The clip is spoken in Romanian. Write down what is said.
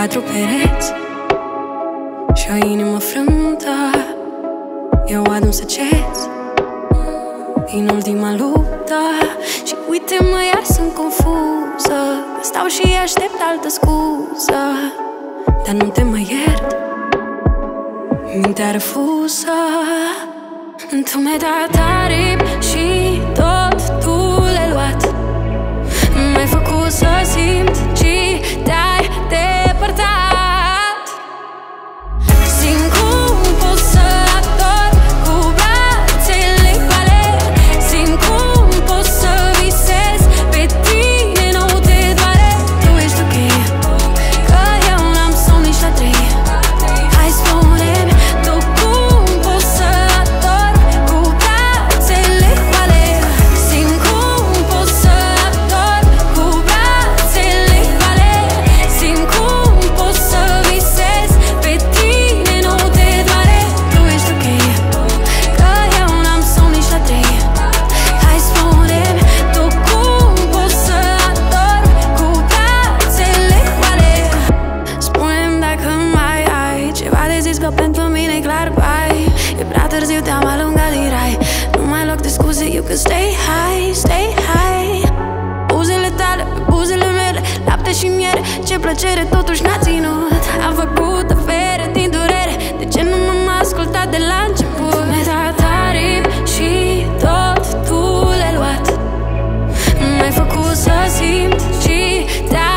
4 pereți și o inimă frântă. Eu adun săgeți din ultima luptă. Și uite-mă, iar sunt confuză, că stau și aștept altă scuză. Dar nu te mai iert, mintea refuză. Tu mi-ai dat aripi și tot tu le-ai luat. M-ai făcut să simt și te-ai depărtat. Simt cum pot să ador cu brațele goale. Simt cum pot să visez pe tine, nu te doare. Tu ești ok, că eu n-am somn nici la 3. Hai spune-mi tu cum poți să ador cu brațele goale. Simt cum pot să ador cu brațele goale. Simt cum pot să visez pe tine, nu te doare. Tu ești ok, că eu n-am somn nici la 3. Hai spune-mi tu cum poți să ador cu brațele goale. Spune-mi dacă mai ai ceva de zis, că pentru mine e clar, bai. E prea târziu, te-am alungat din rai. Nu mai loc de scuze, you can stay high, stay high. Buzele tale pe buzele mele, lapte și miere, ce plăcere totuși n-a ținut. Am făcut afere din durere, de ce nu m-am ascultat de la început? Mi-ai dat aripi și tot tu le-ai luat. M-ai făcut să simt și te-ai